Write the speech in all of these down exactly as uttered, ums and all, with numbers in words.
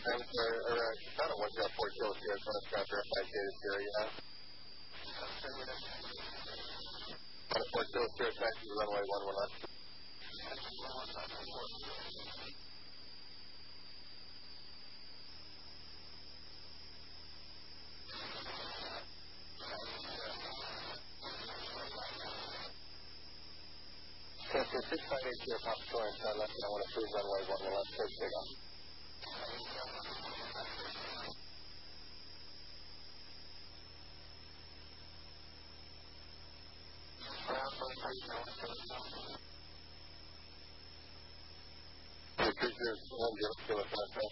Thanks for, or, uh, kind of one zero four Kilo Sierra, so let's grab verified data Sierra, you have. one four Kilo Sierra, taxi to runway one one left. So six five eight Sierra, Papa Troy, and turn left, and I want to approve runway one one left, take big off. Cruise zero one zero Kilo Sierra.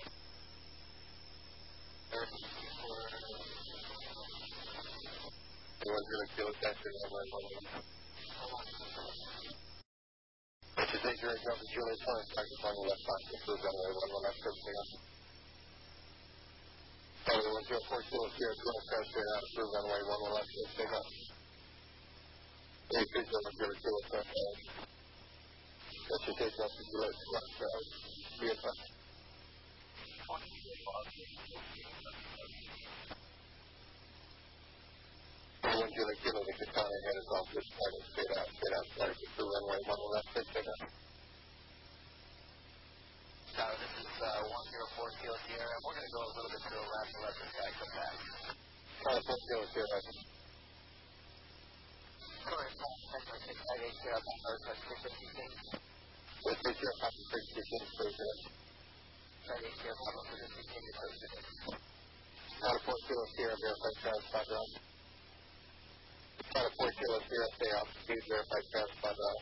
one zero Kilo taxi runway one one left. Which is eight zero Delta Juliet twenty, taxi on your left box, approve runway one one left, take big off. Runway one zero four Kilo Sierra, twenty, taxi out, approve runway one one left, take big off. eight three zero zero Kilo Sierra. That should take Delta Juliet left, uh, be in touch. one Juliet Kilo, the Katana ahead is off this target, straight out, straight out, starting to through runway one one left, take big off. Tower, this is uh, one zero four Kilo Sierra, and we're going to go a little bit to the left to let this guy come back. one four Kilo Sierra. Correct, six five eight Sierra, Papa Troy, six fifty-six. six six zero, Papa six fifty-six, cruise zero. five eight Sierra, Papa Troy, continue cruise zero. one four Kilo Sierra, verified ground spot ground. one four Kilo Sierra, stay off speed, verified ground spot ground.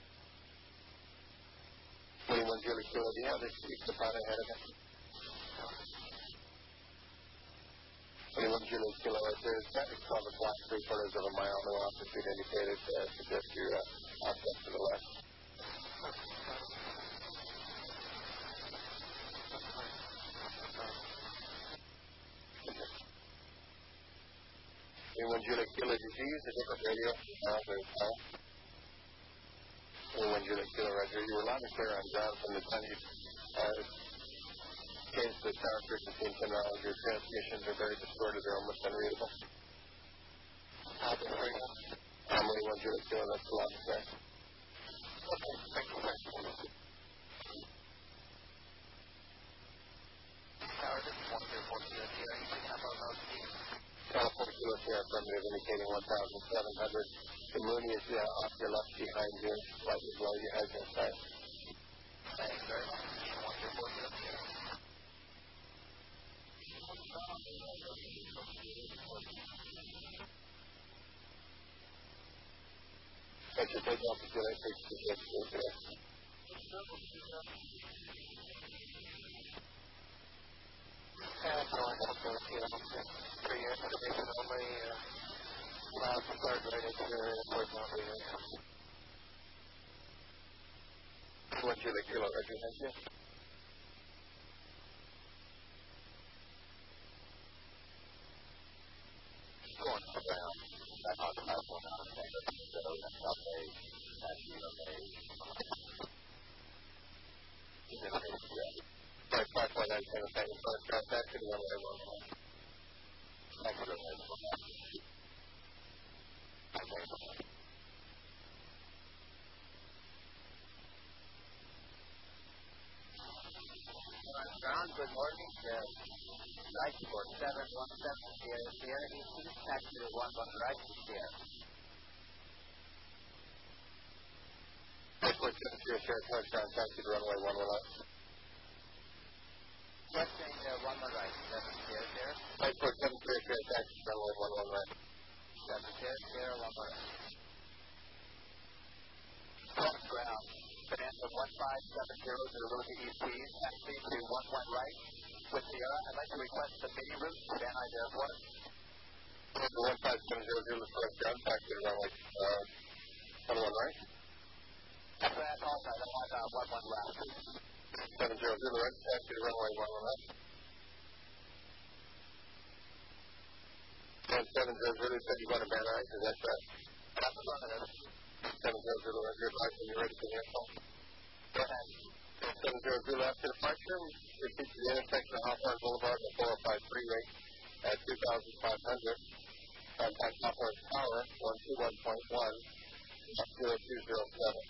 twenty-one Juliet Kilo, do you have this Katana ahead of it? twenty-one Juliet Kilo, there's traffic cover block three quarters of a mile, no altitude indicated, uh, suggest you uh, offset to the left. twenty-one Juliet Kilo, did you use a different radio uh, for the call? twenty-one Juliet Kilo, Roger. You were loud and clear on ground from the time you uh, changed the tower frequency and turned around. Your transmissions are very distorted. They're almost unreadable. I'm twenty-one Juliet Kilo, that's loud and clear. Okay, thank you, sir. Tower, this is one zero four Kilo Sierra, you can have our low speed. four Kilo Sierra, affirmative, indicating one thousand seven hundred. The moon is uh, off your left behind you, slightly below your head and side. Thank you very much. one zero four Kilo Sierra. That should take off the Juliet six fifty-six, cruise zero. And going up to Kilo Sierra. For your information only, uh, loud start right into your airport number here. one Juliet Kilo, Roger, thank you. Going around. I talked about one on the second, so that's up a, that's you know, a, five five one nine seven seven, first ground taxi to runway one one. thank you very much. Ground, good morning. Uh, right for seven one seven Sierra Sierra East, taxi to one one right to Sierra. five four seven Sierra Sierra, first ground taxi to runway one one left. Western uh, one one right, seven Sierra Sierra. five four seven Sierra Sierra, taxi to runway one one left. seven Sierra Sierra, one one right. Cross ground. Fernando one five seven zero to the road to E C, taxi to one one right with Sierra. I'd like to request the mini route to Van Nuys Airport. one five seven zero zero, first ground taxi to runway uh, one one right. That's what I apologize. I want uh, one one left. seven zero zero, right, taxi to runway one one left. one seven zero zero, said you want to Van Nuys, is that correct? That's affirmative. seven zero zero, right, your advice when you're ready for the airport. Go ahead. seven zero zero Zulu after departure. Proceed to the intersection of Hawthorne Boulevard and four oh five freeway at two thousand five hundred. Contact Hawthorne Tower, one two one point one, zero two zero seven.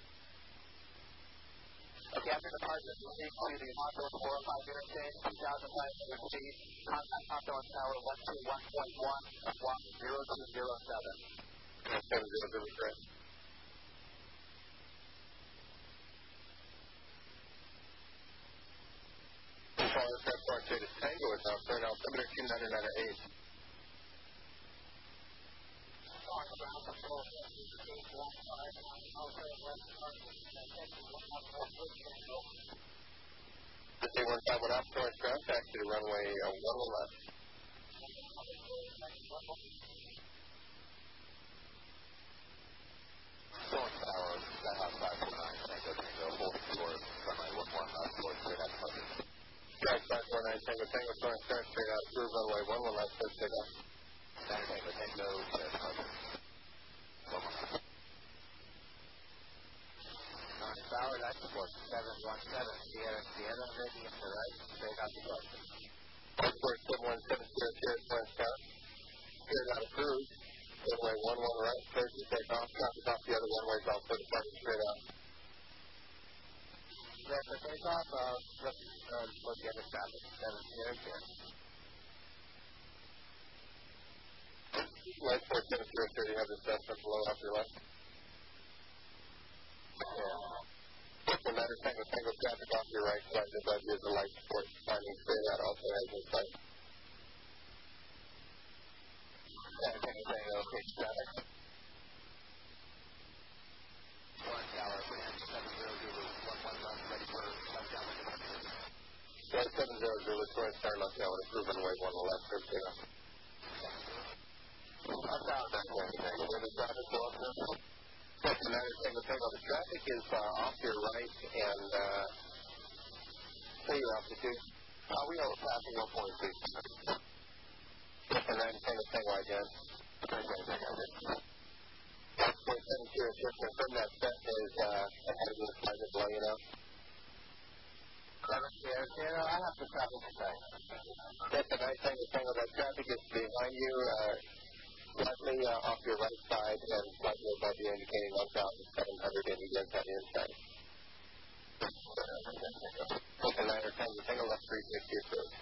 Okay, after departure, proceed to the Hawthorne four oh five interchange, two thousand five hundred feet. Contact Hawthorne Tower, one two one point one, block zero two zero seven. seven zero Zulu, correct. Aircraft Flight Status Tango is now current altimeter two nine nine eight. fifteen one five one off Torrance ground, taxi to runway uh, one one left. Torrance Tower, Skyhawk five four nine, Tango Tango, holding towards runway one one left, towards straight out Pleasant. Skyhawk five four nine, Tango Tango, Torrance ground, straight out through runway one one left, clear straight out. Tango Tango, Tango, clear Pleasant. Torrance Tower, that's support seven one seven, Sierra Sierra, ready into right, straight out to Pleasant. Airport seven one seven, Sierra Sierra, Torrance Tower, straight out approved. Runway one one right, clear to take off. Traffic off the other runways, also departing straight out. Clear for takeoff, uh, look, uh, look at the traffic, seven Sierra Sierra. Light four seven Sierra Sierra, you have the assessment below off your left. The matter Tango Tango traffic off your right side, the budget is the light support, finding straight out, also has in sight. Tango Tango Tango, okay, traffic. Torrance Tower, seven zero Zulu, one one left, ready for left down the departure. Flight seven zero Zulu, Torrance Tower, left down, approve runway one one left, clear straight out. I'm down, Tango Tango, where the traffic go up there? Yes, the matter Tango Tango, the traffic is uh, off your right and uh, clear altitude. Uh, we are passing one point six. Yes, and then Tango Tango again. Tango Tango, okay. Four seven Sierra Sierra, confirm that set is uh, ahead of the flight below you now. seven Sierra Sierra, I have the traffic today. Yes, and then Tango Tango, that traffic is behind you, uh, slightly uh, off your right side and slightly above you, indicating one thousand seven hundred and again on the inside. Open niner Tango Tango, left three sixty approved.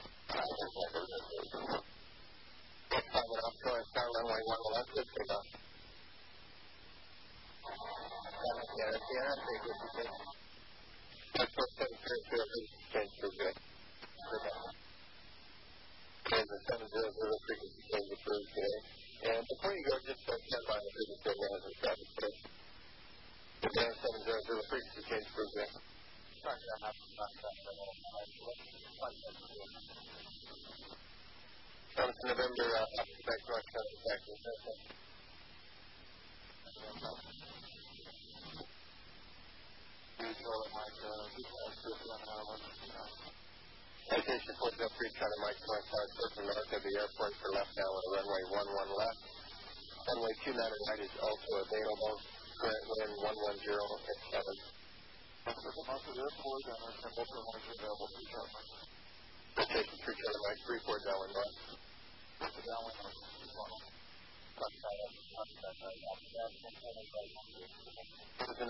Next time off Torrance Tower, runway one one left, good take off. seven Sierra Sierra, three fifty-six. That's four seven Sierra Sierra, change through good. And the seven zero zero frequency change approved today. And before you go, just uh, stand by the frequency change management traffic today. The band seven zero zero frequency change approved today. Sorry, I have to stop that. Comes to November, uh, back to our country, back to the center. Citation for the free China Mike North Side, Surfing North of the airport for left now on runway one one left. Runway two nine right is also available. Current wind one one zero at seven. Surfing North of the airport and our temple for one available free China Mike. Citation for China Mike three four Darwin North. Darwin North. Comes to